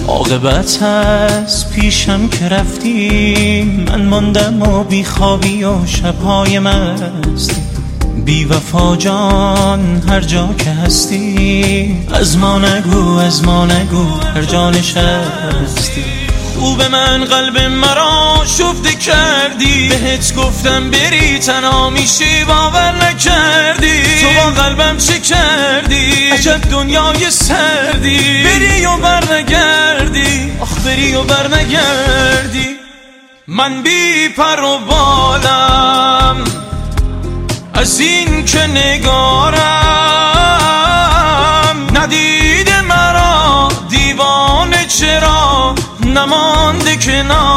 عاقبت از پیشم که رفتی، من ماندم و بیخوابی و شبهای مستی. بی وفا جان هر جا که هستی، از ما نگو از ما نگو هر جا نشستی. خوب من قلب مرا شفته کردی، بهت گفتم بری تنها میشی باور نکردی. تو با قلبم چه کردی؟ عجب دنیای سردی. بری و برنگردی، آخ بری و برنگردی. من بی پر و بالم از این که نگارم، ندیده مرا دیوانه چرا نمانده کنار.